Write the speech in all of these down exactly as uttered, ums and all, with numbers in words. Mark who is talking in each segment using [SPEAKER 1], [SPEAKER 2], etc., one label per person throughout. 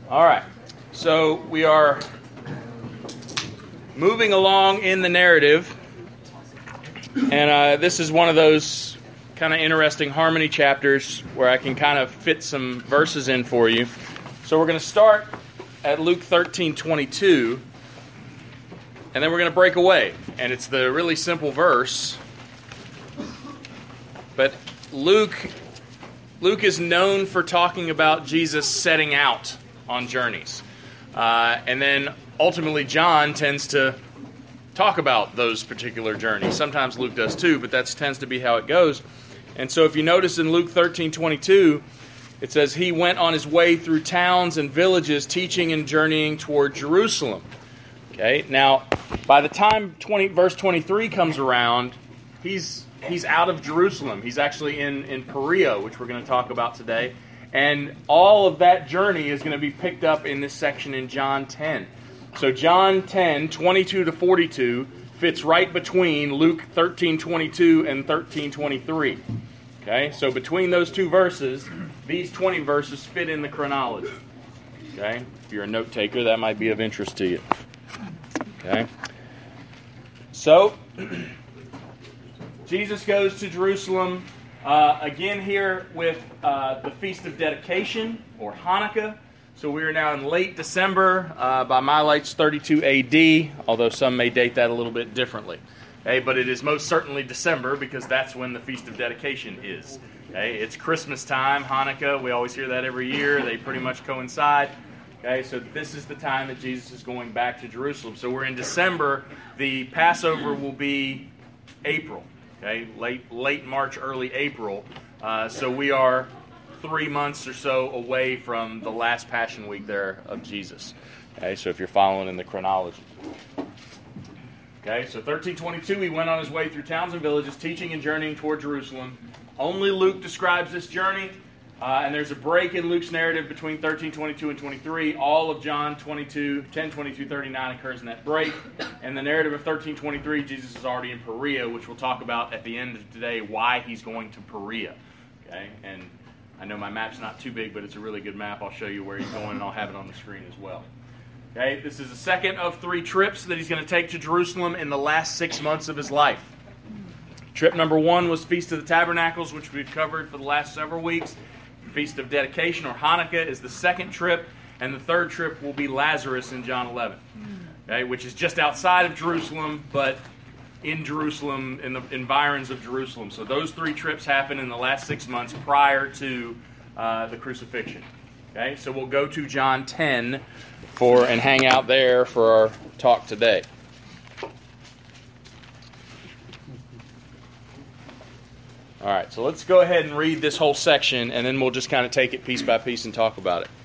[SPEAKER 1] All right, so we are moving along in the narrative, and uh, this is one of those kind of interesting harmony chapters where I can kind of fit some verses in for you. So we're going to start at Luke thirteen twenty-two, and then we're going to break away, and it's the really simple verse, but Luke, Luke is known for talking about Jesus setting out on journeys. Uh, and then ultimately John tends to talk about those particular journeys. Sometimes Luke does too, but that tends to be how it goes. And so if you notice in Luke thirteen twenty-two, it says, he went on his way through towns and villages, teaching and journeying toward Jerusalem. Okay, now by the time twenty, verse twenty-three comes around, he's he's out of Jerusalem. He's actually in, in Perea, which we're going to talk about today. And all of that journey is going to be picked up in this section in John ten. So John ten, twenty-two to forty-two fits right between Luke thirteen twenty-two and thirteen twenty-three. Okay, so between those two verses, these twenty verses fit in the chronology. Okay, if you're a note taker, that might be of interest to you. Okay, so Jesus goes to Jerusalem. Uh, again here with uh, the Feast of Dedication, or Hanukkah. So we are now in late December. Uh, by my lights, thirty-two A D, although some may date that a little bit differently. Okay, but it is most certainly December because that's when the Feast of Dedication is. Okay, it's Christmas time, Hanukkah. We always hear that every year. They pretty much coincide. Okay, so this is the time that Jesus is going back to Jerusalem. So we're in December. The Passover will be April. Okay, late late March, early April. Uh, so we are three months or so away from the last Passion Week there of Jesus. Okay, so if you're following in the chronology. Okay, so thirteen twenty-two, he went on his way through towns and villages, teaching and journeying toward Jerusalem. Only Luke describes this journey, uh, and there's a break in Luke's narrative between thirteen twenty-two and twenty-three. All of John twenty-two, ten twenty-two, thirty-nine occurs in that break. And the narrative of thirteen twenty-three, Jesus is already in Perea, which we'll talk about at the end of today, why he's going to Perea. Okay, and I know my map's not too big, but it's a really good map. I'll show you where he's going, and I'll have it on the screen as well. Okay, this is the second of three trips that he's going to take to Jerusalem in the last six months of his life. Trip number one was Feast of the Tabernacles, which we've covered for the last several weeks. Feast of Dedication, or Hanukkah, is the second trip, and the third trip will be Lazarus in John eleven, okay, which is just outside of Jerusalem, but in Jerusalem, in the environs of Jerusalem. So those three trips happen in the last six months prior to uh, the crucifixion. Okay, so we'll go to John ten for and hang out there for our talk today. All right, so let's go ahead and read this whole section, and then we'll just kind of take it piece by piece and talk about it.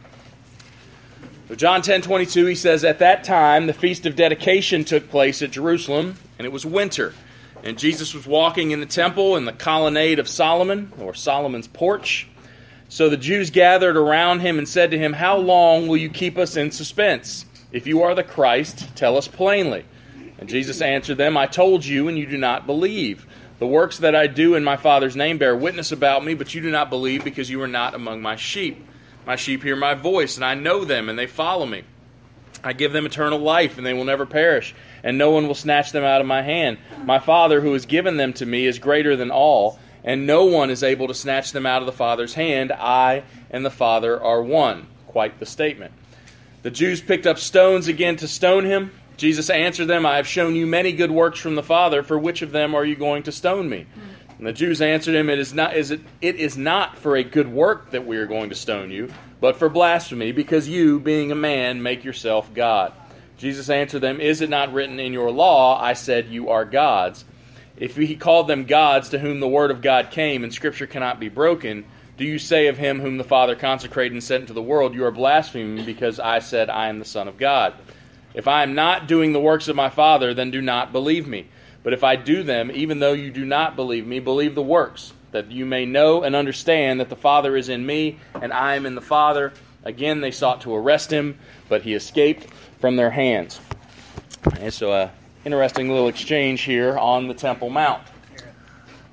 [SPEAKER 1] So John ten twenty-two, he says, at that time, the Feast of Dedication took place at Jerusalem, and it was winter. And Jesus was walking in the temple in the colonnade of Solomon, or Solomon's porch. So the Jews gathered around him and said to him, how long will you keep us in suspense? If you are the Christ, tell us plainly. And Jesus answered them, I told you, and you do not believe. The works that I do in my Father's name bear witness about me, but you do not believe because you are not among my sheep. My sheep hear my voice, and I know them, and they follow me. I give them eternal life, and they will never perish, and no one will snatch them out of my hand. My Father, who has given them to me, is greater than all, and no one is able to snatch them out of the Father's hand. I and the Father are one. Quite the statement. The Jews picked up stones again to stone him. Jesus answered them, I have shown you many good works from the Father. For which of them are you going to stone me? And the Jews answered him, It is not, is it, it is not for a good work that we are going to stone you, but for blasphemy, because you, being a man, make yourself God. Jesus answered them, Is it not written in your law, I said you are gods? If he called them gods to whom the word of God came, and Scripture cannot be broken, do you say of him whom the Father consecrated and sent into the world, you are blaspheming because I said I am the Son of God? If I am not doing the works of my Father, then do not believe me. But if I do them, even though you do not believe me, believe the works, that you may know and understand that the Father is in me, and I am in the Father. Again, they sought to arrest him, but he escaped from their hands. And so, uh, interesting little exchange here on the Temple Mount.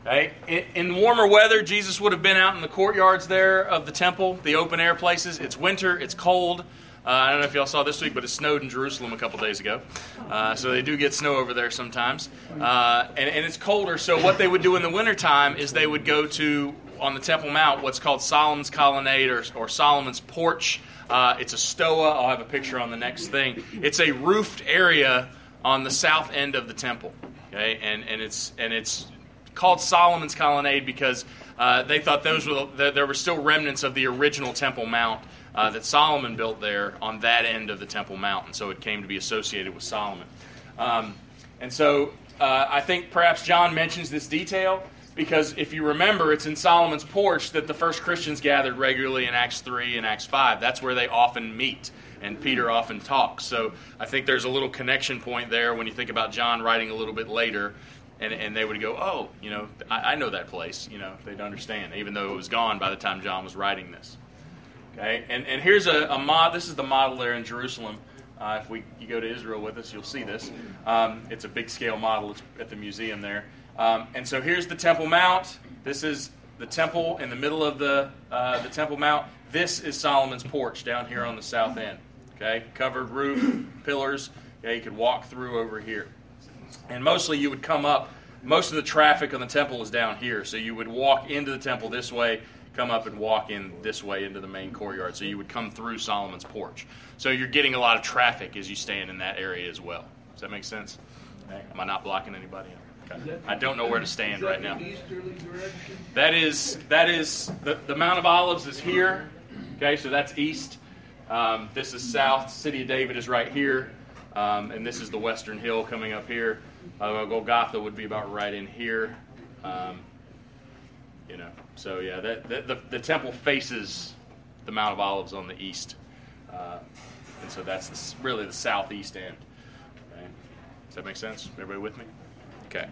[SPEAKER 1] Okay? In, in warmer weather, Jesus would have been out in the courtyards there of the temple, the open air places. It's winter, it's cold. Uh, I don't know if y'all saw this week, but it snowed in Jerusalem a couple days ago. Uh, so they do get snow over there sometimes. Uh, and, and it's colder, so what they would do in the wintertime is they would go to, on the Temple Mount, what's called Solomon's Colonnade or, or Solomon's Porch. Uh, it's a stoa. I'll have a picture on the next thing. It's a roofed area on the south end of the temple. Okay, and, and it's and it's called Solomon's Colonnade because uh, they thought those were the, there were still remnants of the original Temple Mount uh, that Solomon built there on that end of the Temple Mount, and so it came to be associated with Solomon. Um, and so uh, I think perhaps John mentions this detail because if you remember, it's in Solomon's Porch that the first Christians gathered regularly in Acts three and Acts five. That's where they often meet, and Peter often talks. So I think there's a little connection point there when you think about John writing a little bit later. And, and they would go, oh, you know, I, I know that place. You know, they'd understand, even though it was gone by the time John was writing this. Okay, and and here's a, a mod. This is the model there in Jerusalem. Uh, if we you go to Israel with us, you'll see this. Um, it's a big scale model. It's at the museum there. Um, and so here's the Temple Mount. This is the temple in the middle of the uh, the Temple Mount. This is Solomon's Porch down here on the south end. Okay, covered roof, pillars. Okay, you could walk through over here. And mostly you would come up, most of the traffic on the temple is down here. So you would walk into the temple this way, come up and walk in this way into the main courtyard. So you would come through Solomon's Porch. So you're getting a lot of traffic as you stand in that area as well. Does that make sense? Okay. Am I not blocking anybody? Okay. I don't know where to stand right now. That is, that is the, the Mount of Olives is here. Okay, so that's east. Um, this is south. City of David is right here. Um, and this is the Western Hill coming up here. Uh, Golgotha would be about right in here. Um, you know, so yeah, that, that, the, the temple faces the Mount of Olives on the east. Uh, and so that's the, really the southeast end. Okay. Does that make sense? Everybody with me? Okay.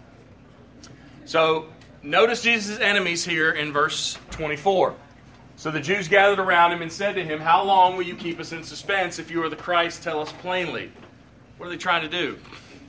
[SPEAKER 1] So notice Jesus' enemies here in verse twenty-four. So the Jews gathered around him and said to him, how long will you keep us in suspense? If you are the Christ, tell us plainly. What are they trying to do?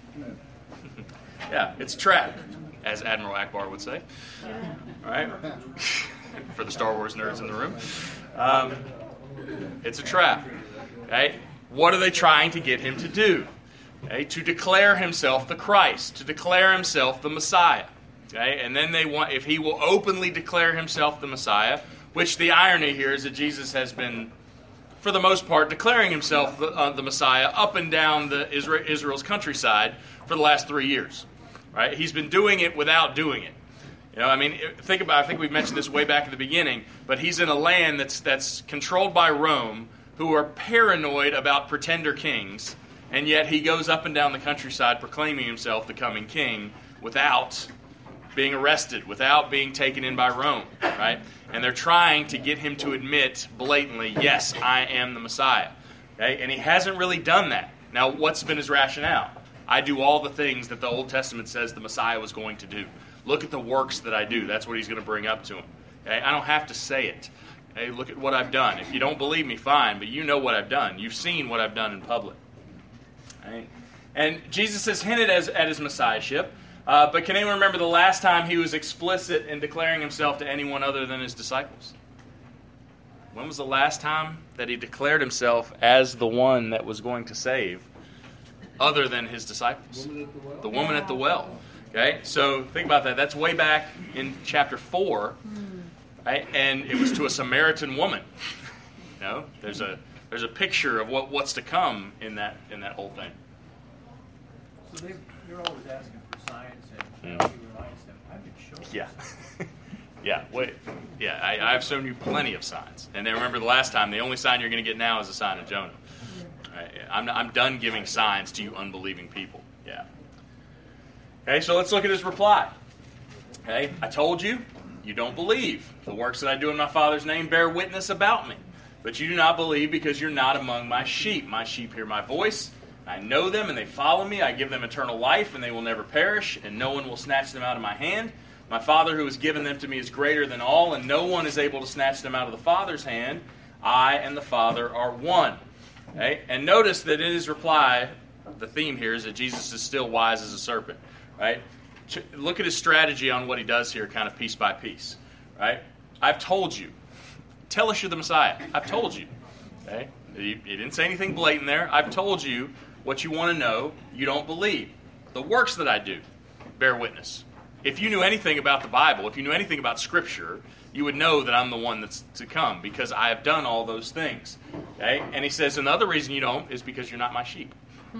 [SPEAKER 1] Yeah, it's a trap, as Admiral Akbar would say. All right? For the Star Wars nerds in the room. Um, it's a trap. Okay? What are they trying to get him to do? Okay? To declare himself the Christ, to declare himself the Messiah. Okay? And then they want, if he will openly declare himself the Messiah, which the irony here is that Jesus has been, for the most part, declaring himself the, uh, the Messiah up and down the Israel, Israel's countryside for the last three years. Right? He's been doing it without doing it. You know, I mean, think about. I think we mentioned this way back at the beginning. But he's in a land that's that's controlled by Rome, who are paranoid about pretender kings, and yet he goes up and down the countryside proclaiming himself the coming king without being arrested, without being taken in by Rome, right? And they're trying to get him to admit blatantly, yes, I am the Messiah. Okay? And he hasn't really done that. Now, what's been his rationale? I do all the things that the Old Testament says the Messiah was going to do. Look at the works that I do. That's what he's going to bring up to him. Okay? I don't have to say it. Okay? Look at what I've done. If you don't believe me, fine, but you know what I've done. You've seen what I've done in public. Right? And Jesus has hinted as, at his messiahship. Uh, but can anyone remember the last time he was explicit in declaring himself to anyone other than his disciples? When was the last time that he declared himself as the one that was going to save other than his disciples? Woman the, the woman at the well. Okay, so think about that. That's way back in chapter four, right? And it was to a Samaritan woman. You know, there's a there's a picture of what, what's to come in that in that whole thing.
[SPEAKER 2] So they they're always asking for signs, and mm. he reminds them, I've been showing.
[SPEAKER 1] Yeah, yeah. Wait, yeah. I, I've shown you plenty of signs, and then remember the last time. The only sign you're going to get now is the sign of Jonah. Right? I'm I'm done giving signs to you unbelieving people. Yeah. Okay, so let's look at his reply. Okay, I told you, you don't believe. The works that I do in my Father's name bear witness about me. But you do not believe because you're not among my sheep. My sheep hear my voice. I know them and they follow me. I give them eternal life and they will never perish, and no one will snatch them out of my hand. My Father who has given them to me is greater than all, and no one is able to snatch them out of the Father's hand. I and the Father are one. Okay? And notice that in his reply, the theme here is that Jesus is still wise as a serpent. Right? look at his strategy on what he does here, kind of piece by piece, right? I've told you. Tell us you're the Messiah. I've told you. Okay? He, he didn't say anything blatant there. I've told you what you want to know. You don't believe. The works that I do bear witness. If you knew anything about the Bible, if you knew anything about Scripture, you would know that I'm the one that's to come because I have done all those things. Okay? And he says, and the other reason you don't is because you're not my sheep.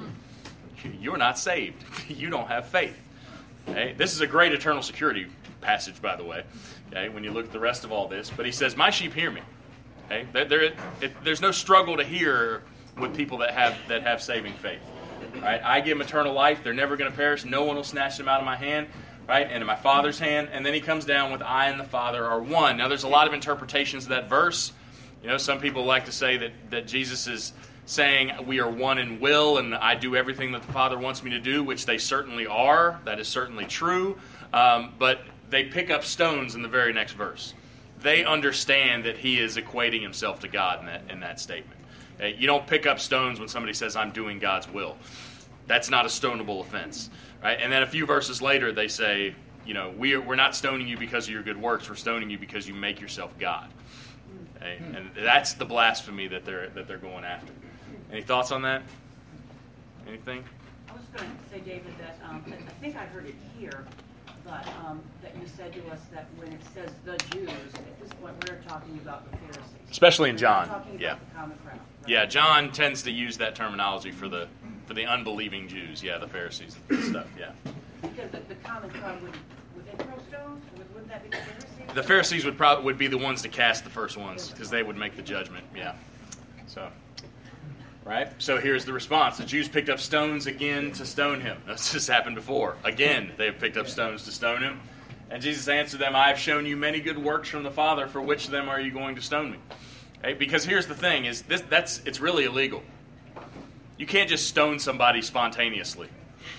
[SPEAKER 1] You're not saved. You don't have faith. Okay? This is a great eternal security passage, by the way, okay, when you look at the rest of all this. But he says, my sheep hear me. Okay? There, there, it, there's no struggle to hear with people that have that have saving faith. Right? I give them eternal life. They're never going to perish. No one will snatch them out of my hand, right? And in my Father's hand. And then he comes down with I and the Father are one. Now, there's a lot of interpretations of that verse. You know, some people like to say that, that Jesus is saying we are one in will and I do everything that the Father wants me to do, which they certainly are. That is certainly true. Um, but they pick up stones in the very next verse. They understand that he is equating himself to God in that, in that statement. Okay? You don't pick up stones when somebody says, I'm doing God's will. That's not a stonable offense. Right? And then a few verses later, they say, you know, we are, we're not stoning you because of your good works. We're stoning you because you make yourself God. Okay? And that's the blasphemy that they're that they're going after. Any thoughts on that? Anything?
[SPEAKER 3] I was going to say, David, that um, I think I heard it here, but um, that you said to us that when it says the Jews, at this point we're talking about the Pharisees.
[SPEAKER 1] Especially in John.
[SPEAKER 3] We're talking about
[SPEAKER 1] yeah.
[SPEAKER 3] the common crowd. Right?
[SPEAKER 1] Yeah, John tends to use that terminology for the for the unbelieving Jews. Yeah, the Pharisees and stuff. Yeah.
[SPEAKER 3] Because the, the common crowd would would they throw stones? Would, wouldn't that be the Pharisees?
[SPEAKER 1] The Pharisees would probably would be the ones to cast the first ones because they would make the judgment. Yeah. So. Right? So here's the response. The Jews picked up stones again to stone him. This has happened before. Again, they have picked up stones to stone him. And Jesus answered them, I have shown you many good works from the Father. For which of them are you going to stone me? Okay? Because here's the thing. is this that's It's really illegal. You can't just stone somebody spontaneously.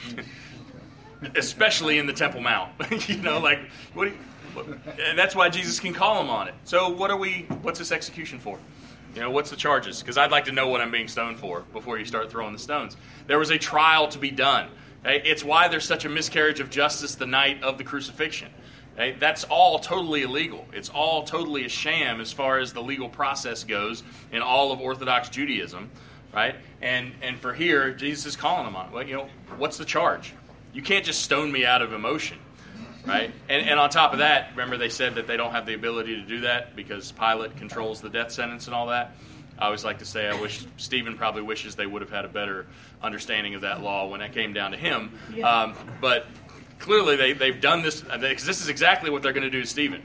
[SPEAKER 1] Especially in the Temple Mount. you know, like, what do you, what, and that's why Jesus can call them on it. So what are we, what's this execution for? You know, what's the charges? Because I'd like to know what I'm being stoned for before you start throwing the stones. There was a trial to be done. Okay? It's why there's such a miscarriage of justice the night of the crucifixion. Okay? That's all totally illegal. It's all totally a sham as far as the legal process goes in all of Orthodox Judaism, right? And and for here, Jesus is calling them on it. Well, you know, what's the charge? You can't just stone me out of emotion. Right? And, and on top of that, remember they said that they don't have the ability to do that because Pilate controls the death sentence and all that? I always like to say I wish Stephen probably wishes they would have had a better understanding of that law when it came down to him. Um, but clearly they, they've done this, because this is exactly what they're going to do to Stephen.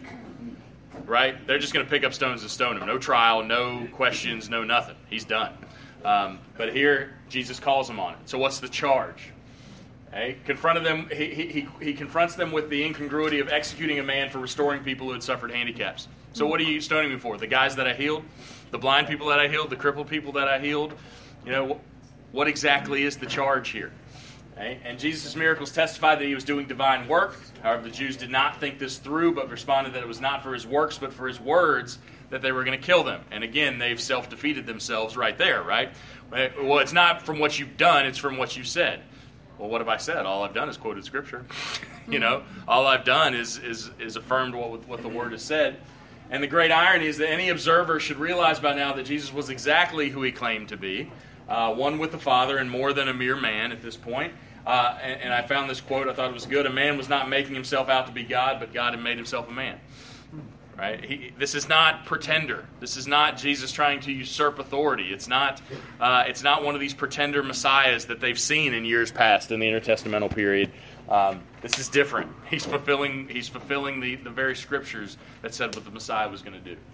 [SPEAKER 1] Right? They're just going to pick up stones and stone him. No trial, no questions, no nothing. He's done. Um, but here, Jesus calls him on it. So what's the charge? Okay. Confronted them. He, he, he confronts them with the incongruity of executing a man for restoring people who had suffered handicaps. So what are you stoning me for? The guys that I healed? The blind people that I healed? The crippled people that I healed? You know, what exactly is the charge here? Okay. And Jesus' miracles testified that he was doing divine work. However, the Jews did not think this through, but responded that it was not for his works, but for his words, that they were going to kill them. And again, they've self-defeated themselves right there, right? Well, it's not from what you've done, it's from what you said. Well, what have I said? All I've done is quoted Scripture. you know, all I've done is is is affirmed what what the Word has said. And the great irony is that any observer should realize by now that Jesus was exactly who he claimed to be, uh, one with the Father and more than a mere man at this point. Uh, and, and I found this quote, I thought it was good. A man was not making himself out to be God, but God had made himself a man. Right? He, this is not pretender. This is not Jesus trying to usurp authority. It's not. Uh, it's not one of these pretender messiahs that they've seen in years past in the intertestamental period. Um, this is different. He's fulfilling. He's fulfilling the, the very scriptures that said what the Messiah was going to do.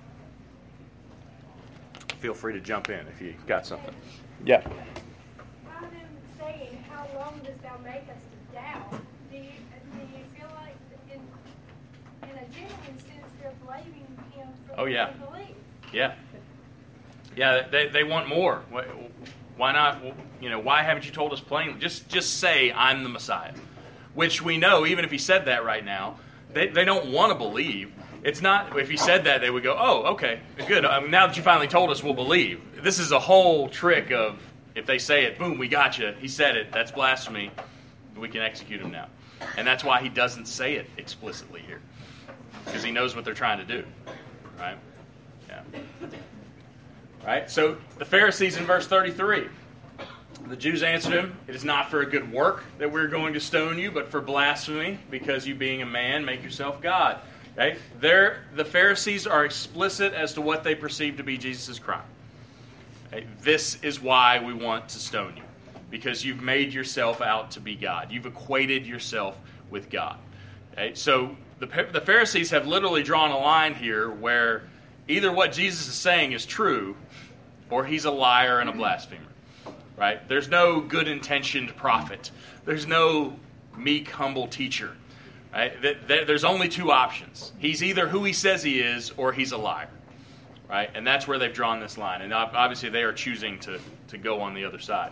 [SPEAKER 1] Feel free to jump in if you got something. Yeah.
[SPEAKER 4] By them saying, "How long dost thou make us to doubt?" Do you do you feel like in in a genuine sense they're blaming him for
[SPEAKER 1] Oh, yeah.
[SPEAKER 4] their belief?
[SPEAKER 1] Yeah. Yeah, they they want more. Why, why not? You know, why haven't you told us plainly? Just just say I'm the Messiah, which we know. Even if he said that right now, they they don't want to believe. It's not. If he said that, they would go, "Oh, okay, good. Um, now that you finally told us, we'll believe." This is a whole trick of if they say it, boom, we got you. He said it. That's blasphemy. We can execute him now. And that's why he doesn't say it explicitly here, because he knows what they're trying to do, right? Yeah. Right? So the Pharisees in verse thirty-three, the Jews answered him, "It is not for a good work that we're going to stone you, but for blasphemy, because you being a man make yourself God." Okay? They're, the Pharisees are explicit as to what they perceive to be Jesus' crime. Okay? This is why we want to stone you, because you've made yourself out to be God. You've equated yourself with God. Okay? So the, the Pharisees have literally drawn a line here where either what Jesus is saying is true, or he's a liar and a blasphemer. Right? There's no good-intentioned prophet. There's no meek, humble teacher. Right? There's only two options. He's either who he says he is, or he's a liar. Right? And that's where they've drawn this line. And obviously they are choosing to, to go on the other side.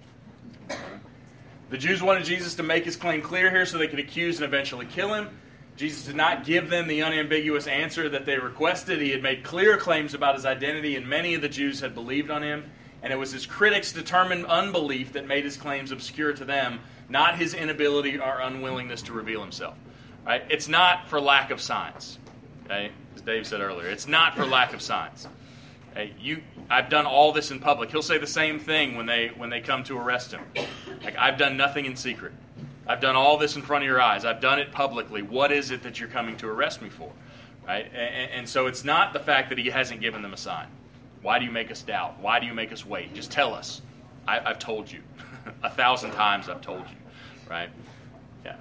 [SPEAKER 1] The Jews wanted Jesus to make his claim clear here so they could accuse and eventually kill him. Jesus did not give them the unambiguous answer that they requested. He had made clear claims about his identity, and many of the Jews had believed on him. And it was his critics' determined unbelief that made his claims obscure to them, not his inability or unwillingness to reveal himself. Right? It's not for lack of signs. Okay? As Dave said earlier, it's not for lack of signs. Okay? You, I've done all this in public. He'll say the same thing when they when they come to arrest him. Like, I've done nothing in secret. I've done all this in front of your eyes. I've done it publicly. What is it that you're coming to arrest me for? Right? And, and so it's not the fact that he hasn't given them a sign. Why do you make us doubt? Why do you make us wait? Just tell us. I, I've told you. A thousand times I've told you. Right? Yeah.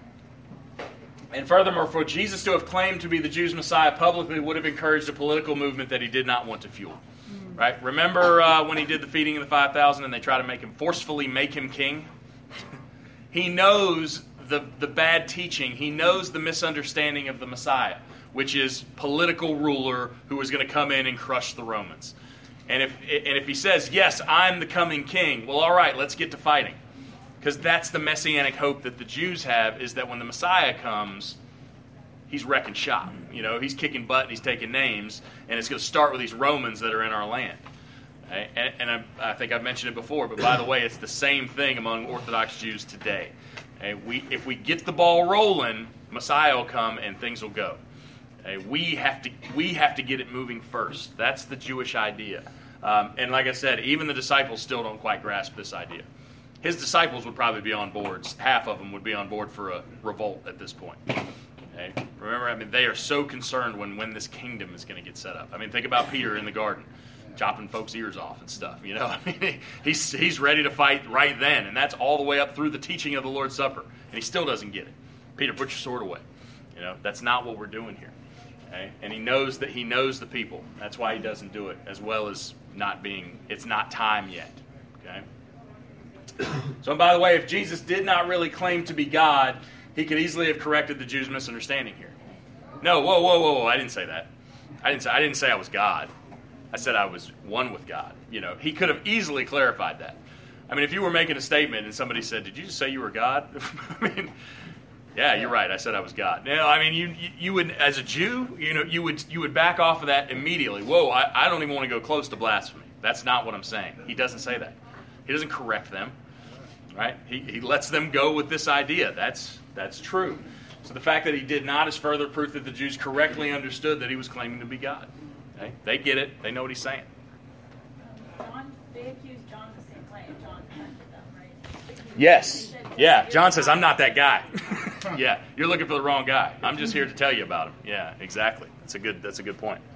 [SPEAKER 1] And furthermore, for Jesus to have claimed to be the Jews' Messiah publicly would have encouraged a political movement that he did not want to fuel. Right? Remember uh, when he did the feeding of the five thousand and they tried to make him, forcefully make him king? He knows the, the bad teaching. He knows the misunderstanding of the Messiah, which is political ruler who is going to come in and crush the Romans. And if and if he says, yes, I'm the coming king, well, all right, let's get to fighting. Because that's the messianic hope that the Jews have, is that when the Messiah comes, he's wrecking shop. You know, he's kicking butt and he's taking names, and it's going to start with these Romans that are in our land. Okay? And, and I, I think I've mentioned it before, but by the way, it's the same thing among Orthodox Jews today. Okay? We, if we get the ball rolling, Messiah will come and things will go. Okay, we have to we have to get it moving first. That's the Jewish idea. Um, and like I said, even the disciples still don't quite grasp this idea. His disciples would probably be on board. Half of them would be on board for a revolt at this point. Okay? Remember, I mean, they are so concerned when, when this kingdom is going to get set up. I mean, think about Peter in the garden, chopping folks' ears off and stuff. You know, I mean, he's he's ready to fight right then, and that's all the way up through the teaching of the Lord's Supper, and he still doesn't get it. Peter, put your sword away. You know, that's not what we're doing here. Okay? And he knows that he knows the people. That's why he doesn't do it, as well as not being, it's not time yet. Okay? So, and by the way, if Jesus did not really claim to be God, he could easily have corrected the Jews' misunderstanding here. No, whoa, whoa, whoa, whoa, I didn't say that. I didn't say I didn't say I was God. I said I was one with God. You know, he could have easily clarified that. I mean, if you were making a statement and somebody said, "Did you just say you were God?" I mean, yeah, you're right. I said I was God. No, I mean, you, you you would, as a Jew, you know, you would you would back off of that immediately. Whoa, I, I don't even want to go close to blasphemy. That's not what I'm saying. He doesn't say that. He doesn't correct them, right? He he lets them go with this idea. That's that's true. So the fact that he did not is further proof that the Jews correctly understood that he was claiming to be God. Okay? They get it. They know what he's saying.
[SPEAKER 5] John, they accused John the same way, and John corrected them, right?
[SPEAKER 1] Yes. Yeah. John says, "I'm not that guy." Yeah, you're looking for the wrong guy. I'm just here to tell you about him. Yeah, exactly. That's a good. That's a good point.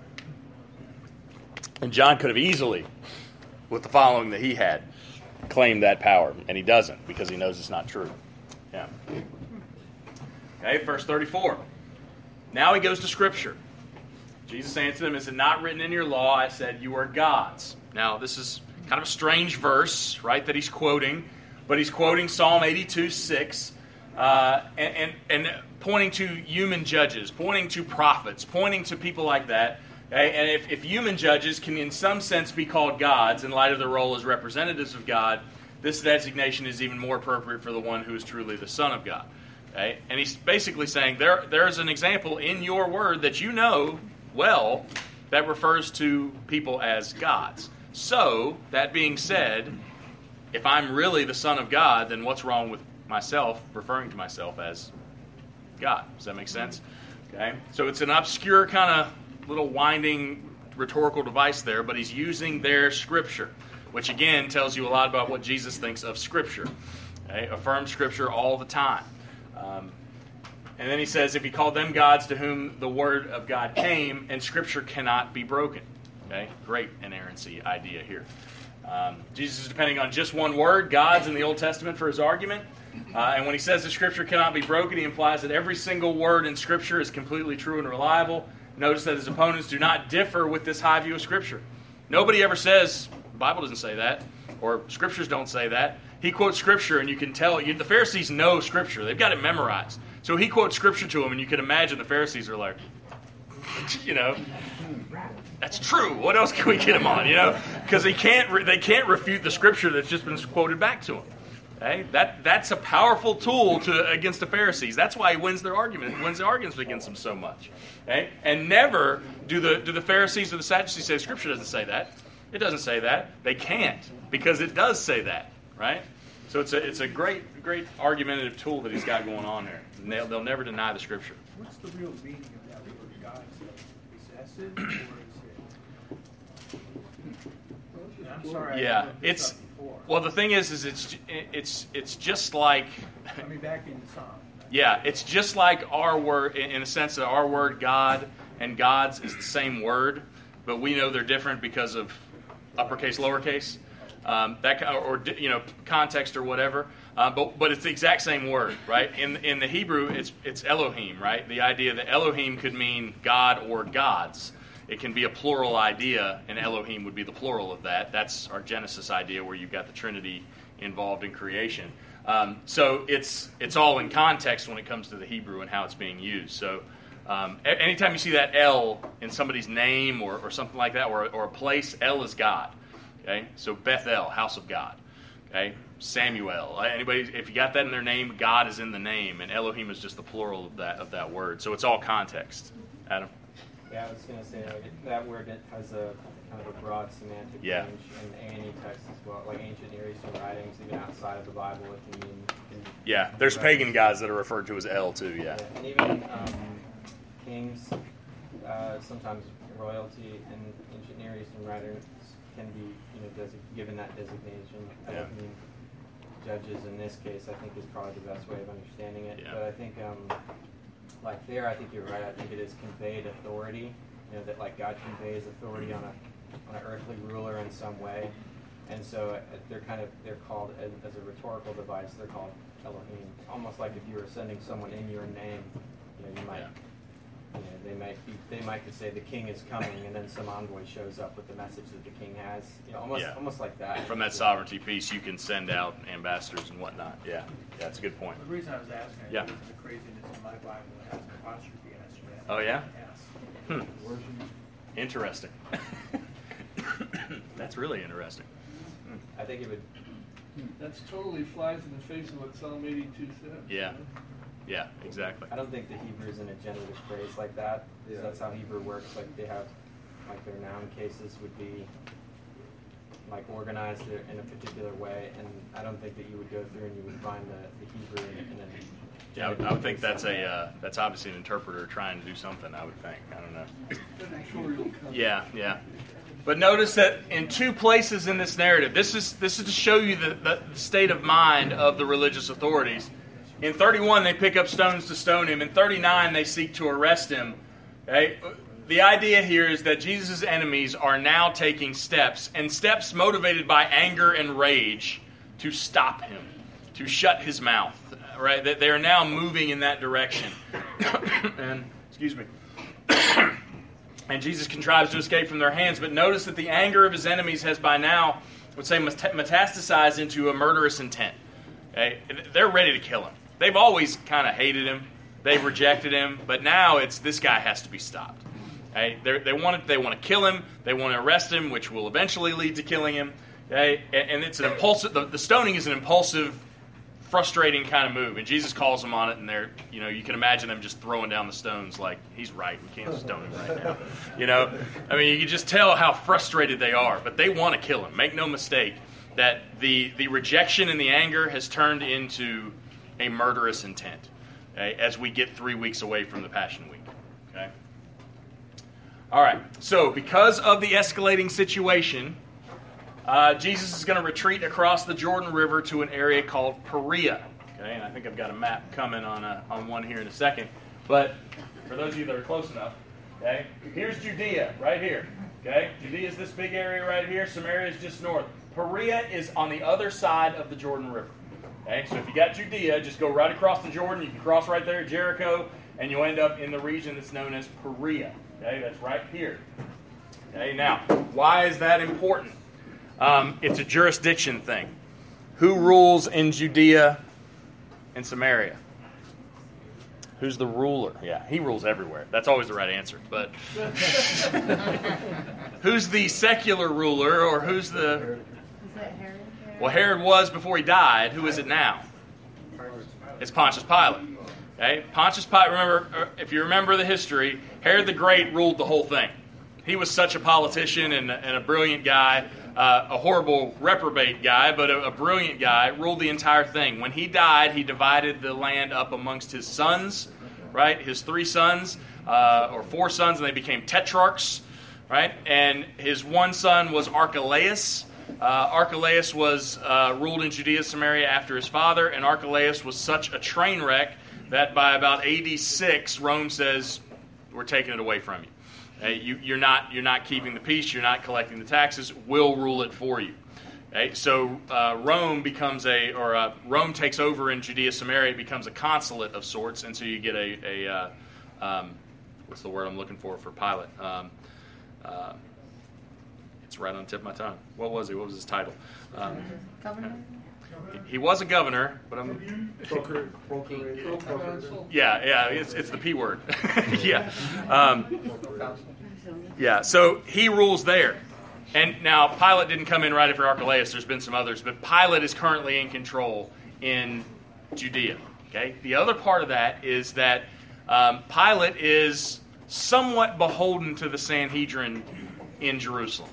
[SPEAKER 1] And John could have easily, with the following that he had, claimed that power, and he doesn't because he knows it's not true. Yeah. Okay, verse thirty-four. Now he goes to Scripture. Jesus answered them, "Is it not written in your law? I said you are gods." Now this is kind of a strange verse, right? That he's quoting, but he's quoting Psalm eighty-two six. Uh, and, and, and pointing to human judges, pointing to prophets, pointing to people like that. Okay? And if, if human judges can in some sense be called gods in light of their role as representatives of God, this designation is even more appropriate for the one who is truly the Son of God. Okay? And he's basically saying there there is an example in your word that you know well that refers to people as gods. So, that being said, if I'm really the Son of God, then what's wrong with myself, referring to myself as God. Does that make sense? Okay. So it's an obscure kind of little winding rhetorical device there, but he's using their Scripture, which again tells you a lot about what Jesus thinks of Scripture. Okay? Affirms Scripture all the time. Um, and then he says, if he called them gods to whom the word of God came, and Scripture cannot be broken. Okay? Great inerrancy idea here. Um, Jesus is depending on just one word, gods, in the Old Testament for his argument. Uh, and when he says the Scripture cannot be broken, he implies that every single word in Scripture is completely true and reliable. Notice that his opponents do not differ with this high view of Scripture. Nobody ever says, the Bible doesn't say that, or Scriptures don't say that. He quotes Scripture, and you can tell, you, the Pharisees know Scripture. They've got it memorized. So he quotes Scripture to them, and you can imagine the Pharisees are like, you know, that's true. What else can we get him on, you know? Because they can't, re- they can't refute the Scripture that's just been quoted back to them. Okay? That that's a powerful tool to against the Pharisees. That's why he wins their argument. He wins the arguments against them so much. Okay? And never do the do the Pharisees or the Sadducees say Scripture doesn't say that. It doesn't say that. They can't, because it does say that. Right? So it's a it's a great great argumentative tool that he's got going on there. And they'll, they'll never deny the Scripture.
[SPEAKER 2] What's the real meaning of that word God? Is it possessive or is it? I'm sorry. I
[SPEAKER 1] Yeah,
[SPEAKER 2] looked this
[SPEAKER 1] it's
[SPEAKER 2] up before.
[SPEAKER 1] well. The thing is, is it's it's it's just like
[SPEAKER 2] I mean, back in Psalm.
[SPEAKER 1] yeah, it's just like our word in, in the sense that our word God and God's is the same word, but we know they're different because of uppercase, lowercase, um, that or, or you know context or whatever. Uh, but but it's the exact same word, right? In in the Hebrew, it's it's Elohim, right? The idea that Elohim could mean God or gods. It can be a plural idea, and Elohim would be the plural of that. That's our Genesis idea, where you've got the Trinity involved in creation. Um, so it's it's all in context when it comes to the Hebrew and how it's being used. So um, a- anytime you see that El in somebody's name or, or something like that, or, or a place, El is God. Okay, so Bethel, house of God. Okay, Samuel. Anybody, if you got that in their name, God is in the name, and Elohim is just the plural of that of that word. So it's all context. Adam.
[SPEAKER 6] Yeah, I was going to say like, that word it has a kind of a broad semantic
[SPEAKER 1] Yeah.
[SPEAKER 6] range in A and E texts as well, like ancient Near Eastern writings, even outside of the Bible, it can mean. Can,
[SPEAKER 1] Yeah, there's pagan gods that are referred to as El too. Yeah.
[SPEAKER 6] yeah. And even um, kings, uh, sometimes royalty in ancient Near Eastern writings can be, you know, desi- given that designation. I
[SPEAKER 1] Yeah.
[SPEAKER 6] don't mean judges in this case. I think is probably the best way of understanding it.
[SPEAKER 1] Yeah.
[SPEAKER 6] But I think. Um, Like there, I think you're right. I think it is conveyed authority. You know that like God conveys authority on a on an earthly ruler in some way, and so uh, they're kind of they're called as, as a rhetorical device. They're called Elohim. Almost like if you were sending someone in your name, you know, you might,
[SPEAKER 1] Yeah.
[SPEAKER 6] you know, they might be, they might could say the king is coming, and then some envoy shows up with the message that the king has. You know, almost
[SPEAKER 1] Yeah.
[SPEAKER 6] almost like that.
[SPEAKER 1] From that sovereignty piece, you can send out ambassadors and whatnot. Yeah, yeah, that's a good point.
[SPEAKER 2] The reason I was asking is
[SPEAKER 1] Yeah.
[SPEAKER 2] because of the craziness in my Bible that has an apostrophe S.
[SPEAKER 1] Oh, yeah?
[SPEAKER 2] Yes.
[SPEAKER 1] Hmm. Interesting. That's really interesting.
[SPEAKER 6] I think it would.
[SPEAKER 7] That's totally flies in the face of what Psalm eighty-two says.
[SPEAKER 1] Yeah, yeah, exactly.
[SPEAKER 6] I don't think the Hebrew is in a generative phrase like that. Because that's how Hebrew works. Like they have, like their noun cases would be like organized in a particular way, and I don't think that you would go through and you would find the, the Hebrew in, in a
[SPEAKER 1] Yeah, I would, I would think that's a uh, that's obviously an interpreter trying to do something. I would think. I don't know. Yeah, yeah. But notice that in two places in this narrative, this is this is to show you the, the state of mind of the religious authorities. In thirty-one, they pick up stones to stone him. In thirty-nine, they seek to arrest him. Okay? The idea here is that Jesus' enemies are now taking steps, and steps motivated by anger and rage, to stop him, to shut his mouth. Right? That they are now moving in that direction. and excuse me. And Jesus contrives to escape from their hands. But notice that the anger of his enemies has by now, I would say, metastasized into a murderous intent. Okay? They're ready to kill him. They've always kind of hated him. They've rejected him. But now it's this guy has to be stopped. Okay? They're, they want to, they want to kill him. They want to arrest him, which will eventually lead to killing him. Okay? And it's an impulsive. The, the stoning is an impulsive, frustrating kind of move, and Jesus calls them on it, and they're, you know, you can imagine them just throwing down the stones like, he's right, we can't stone him right now. You know, I mean, you can just tell how frustrated they are, but they want to kill him. Make no mistake that the the rejection and the anger has turned into a murderous intent, okay, as we get three weeks away from the Passion Week. Okay. All right. So because of the escalating situation, uh, Jesus is going to retreat across the Jordan River to an area called Perea. Okay, and I think I've got a map coming on a, on one here in a second. But for those of you that are close enough, okay, here's Judea right here. Okay, Judea is this big area right here. Samaria is just north. Perea is on the other side of the Jordan River. Okay, so if you got Judea, just go right across the Jordan. You can cross right there at Jericho, and you'll end up in the region that's known as Perea. Okay, that's right here. Okay, now, why is that important? Um, it's a jurisdiction thing. Who rules in Judea and Samaria? Who's the ruler? Yeah, he rules everywhere. That's always the right answer. But who's the secular ruler, or who's the...
[SPEAKER 5] Is that Herod?
[SPEAKER 1] Well, Herod was before he died. Who is it now? It's Pontius Pilate. Okay? Pontius Pilate, remember, if you remember the history, Herod the Great ruled the whole thing. He was such a politician and, and a brilliant guy, uh, a horrible reprobate guy, but a, a brilliant guy, ruled the entire thing. When he died, he divided the land up amongst his sons, right? His three sons, uh, or four sons, and they became tetrarchs, right? And his one son was Archelaus. Uh, Archelaus was uh, ruled in Judea, Samaria after his father, and Archelaus was such a train wreck that by about A D six, Rome says, we're taking it away from you. Okay, you, you're not you're not keeping the peace. You're not collecting the taxes. We'll rule it for you. Okay, so uh, Rome becomes a or uh, Rome takes over in Judea, Samaria. It becomes a consulate of sorts, and so you get a, a uh, um, what's the word I'm looking for for Pilate? Um, uh, it's right on the tip of my tongue. What was he? What was his title? Um,
[SPEAKER 5] Governor?
[SPEAKER 1] He was a governor, but I'm. Yeah, yeah, it's it's the P word. yeah, um, yeah. So he rules there, and now Pilate didn't come in right after Archelaus. There's been some others, but Pilate is currently in control in Judea. Okay. The other part of that is that um, Pilate is somewhat beholden to the Sanhedrin in Jerusalem.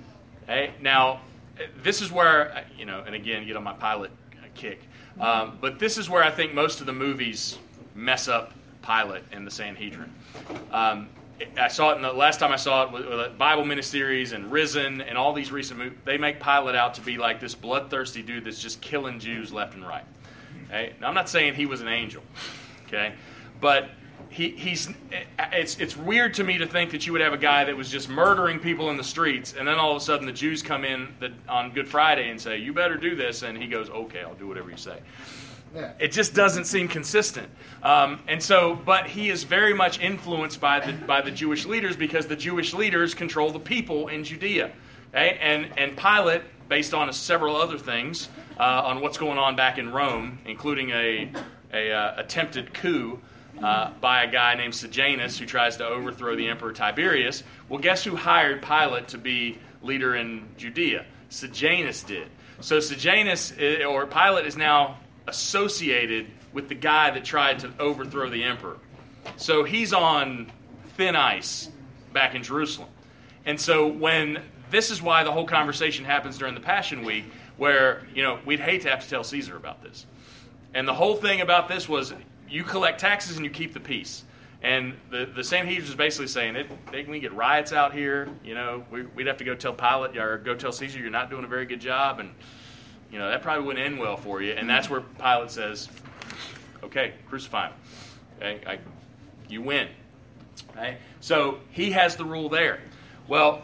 [SPEAKER 1] Okay. Now. This is where, you know, and again, get on my Pilate kick, um, but this is where I think most of the movies mess up Pilate and the Sanhedrin. Um, I saw it in the last time I saw it with, with Bible miniseries and Risen and all these recent movies. They make Pilate out to be like this bloodthirsty dude that's just killing Jews left and right. Okay? Now, I'm not saying he was an angel, okay, but He, he's. It's it's weird to me to think that you would have a guy that was just murdering people in the streets, and then all of a sudden the Jews come in the, on Good Friday and say, "You better do this," and he goes, "Okay, I'll do whatever you say." Yeah. It just doesn't seem consistent, um, and so. But he is very much influenced by the by the Jewish leaders because the Jewish leaders control the people in Judea, okay? And and Pilate, based on several other things, uh, on what's going on back in Rome, including a a uh, attempted coup. Uh, by a guy named Sejanus who tries to overthrow the Emperor Tiberius. Well, guess who hired Pilate to be leader in Judea? Sejanus did. So Sejanus, or Pilate, is now associated with the guy that tried to overthrow the emperor. So he's on thin ice back in Jerusalem. And so when, this is why the whole conversation happens during the Passion Week, where, you know, we'd hate to have to tell Caesar about this. And the whole thing about this was, you collect taxes and you keep the peace. And the, the Sanhedrin is basically saying, it, they can get riots out here. You know, we, we'd have to go tell Pilate or go tell Caesar you're not doing a very good job. And, you know, that probably wouldn't end well for you. And that's where Pilate says, okay, crucify him. Okay, I, you win. Okay? So he has the rule there. Well,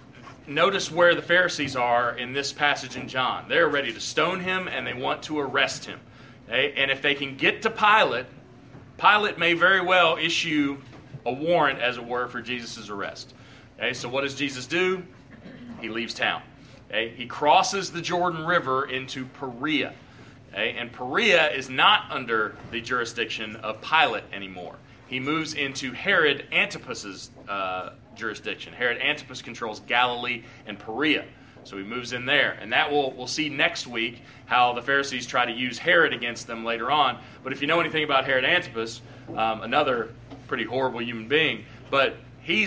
[SPEAKER 1] notice where the Pharisees are in this passage in John. They're ready to stone him and they want to arrest him. Okay? And if they can get to Pilate, Pilate may very well issue a warrant, as it were, for Jesus' arrest. Okay? So what does Jesus do? He leaves town. Okay? He crosses the Jordan River into Perea. Okay? And Perea is not under the jurisdiction of Pilate anymore. He moves into Herod Antipas's uh, jurisdiction. Herod Antipas controls Galilee and Perea. So he moves in there. And that we'll, we'll see next week how the Pharisees try to use Herod against them later on. But if you know anything about Herod Antipas, um, another pretty horrible human being, but he's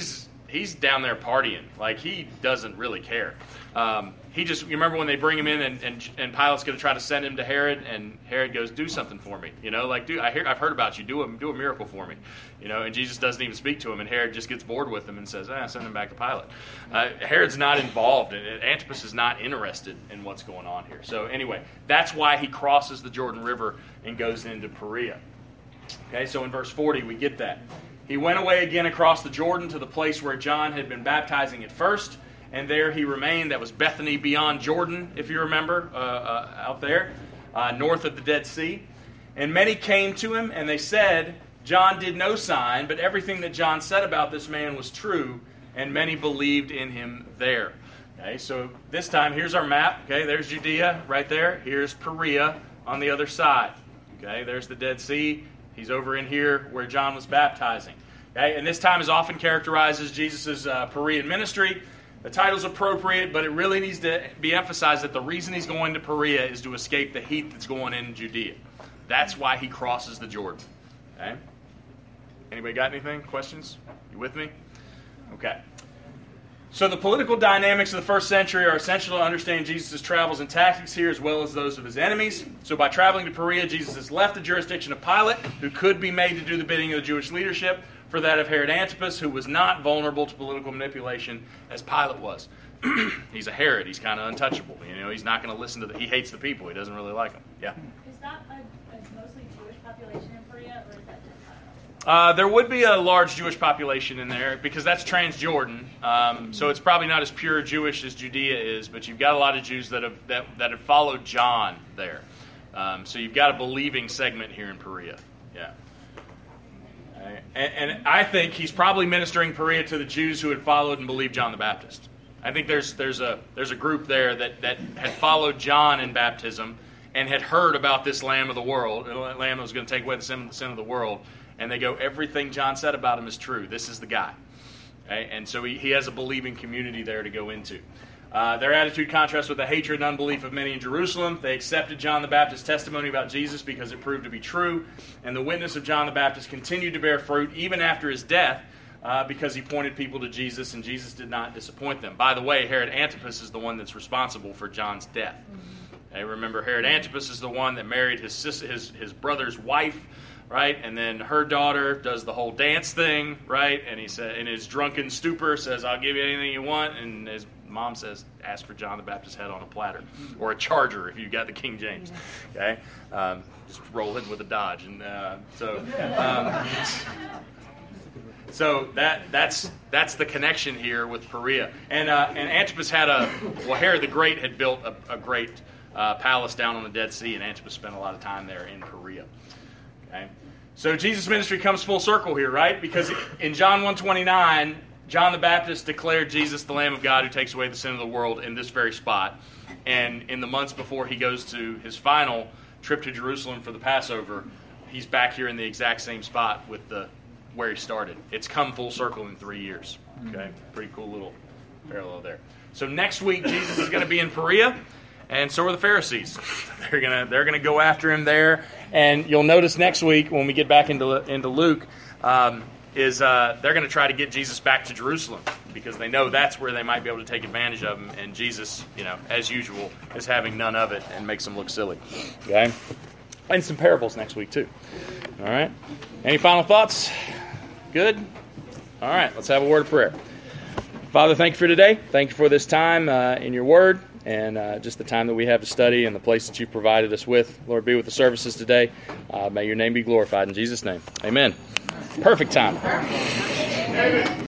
[SPEAKER 1] he's down there partying. Like, he doesn't really care. Um, he just, you remember when they bring him in and, and, and Pilate's going to try to send him to Herod, and Herod goes, do something for me. You know, like, dude, I hear, I've heard about you. Do a, do a miracle for me. You know, and Jesus doesn't even speak to him, and Herod just gets bored with him and says, ah, send him back to Pilate. Uh, Herod's not involved, and Antipas is not interested in what's going on here. So anyway, that's why he crosses the Jordan River and goes into Perea. Okay, so in verse forty, we get that. He went away again across the Jordan to the place where John had been baptizing at first, and there he remained. That was Bethany beyond Jordan, if you remember, uh, uh, out there, uh, north of the Dead Sea. And many came to him, and they said, John did no sign, but everything that John said about this man was true, and many believed in him there. Okay, so this time, here's our map. Okay, there's Judea right there. Here's Perea on the other side. Okay, there's the Dead Sea. He's over in here where John was baptizing. Okay, and this time is often characterized as Jesus' uh, Perean ministry. The title's appropriate, but it really needs to be emphasized that the reason he's going to Perea is to escape the heat that's going in Judea. That's why he crosses the Jordan. Okay? Anybody got anything? Questions? You with me? Okay. So the political dynamics of the first century are essential to understand Jesus' travels and tactics here, as well as those of his enemies. So by traveling to Perea, Jesus has left the jurisdiction of Pilate, who could be made to do the bidding of the Jewish leadership, for that of Herod Antipas, who was not vulnerable to political manipulation as Pilate was. He's a Herod. He's kind of untouchable. You know, he's not going to listen to the... He hates the people. He doesn't really like them. Yeah?
[SPEAKER 5] Is that a, a mostly Jewish population in Perea, or is that Gentile?
[SPEAKER 1] Uh, there would be a large Jewish population in there because that's Transjordan. Um, so it's probably not as pure Jewish as Judea is, but you've got a lot of Jews that have that, that have followed John there. Um, so you've got a believing segment here in Perea. Yeah. And, and I think he's probably ministering Perea to the Jews who had followed and believed John the Baptist. I think there's there's a there's a group there that, that had followed John in baptism and had heard about this Lamb of the world, the Lamb that was going to take away the sin, the sin of the world. And they go, everything John said about him is true. This is the guy. Okay? And so he, he has a believing community there to go into. Uh, their attitude contrasts with the hatred and unbelief of many in Jerusalem. They accepted John the Baptist's testimony about Jesus because it proved to be true. And the witness of John the Baptist continued to bear fruit even after his death uh, because he pointed people to Jesus, and Jesus did not disappoint them. By the way, Herod Antipas is the one that's responsible for John's death. Okay? Remember, Herod Antipas is the one that married his sis- his, his brother's wife, right? And then her daughter does the whole dance thing, right? And he said, in his drunken stupor, says, I'll give you anything you want. And his mom says, ask for John the Baptist's head on a platter. Or a charger if you've got the King James. Okay? Um, just roll in with a Dodge. And uh, so um, so that that's that's the connection here with Perea. And, uh, and Antipas had a, well, Herod the Great had built a, a great uh, palace down on the Dead Sea, and Antipas spent a lot of time there in Perea. Okay? So Jesus' ministry comes full circle here, right? Because in John one twenty-nine, John the Baptist declared Jesus the Lamb of God who takes away the sin of the world in this very spot. And in the months before he goes to his final trip to Jerusalem for the Passover, he's back here in the exact same spot with the where he started. It's come full circle in three years. Okay, pretty cool little parallel there. So next week, Jesus is going to be in Perea. And so are the Pharisees. They're gonna they're gonna go after him there. And you'll notice next week when we get back into into Luke, um, is uh, they're going to try to get Jesus back to Jerusalem because they know that's where they might be able to take advantage of him. And Jesus, you know, as usual, is having none of it and makes them look silly. Okay, and some parables next week too. All right. Any final thoughts? Good. All right. Let's have a word of prayer. Father, thank you for today. Thank you for this time uh, in your word. And uh, just the time that we have to study and the place that you've provided us with. Lord, be with the services today. Uh, may your name be glorified in Jesus' name. Amen. Perfect time.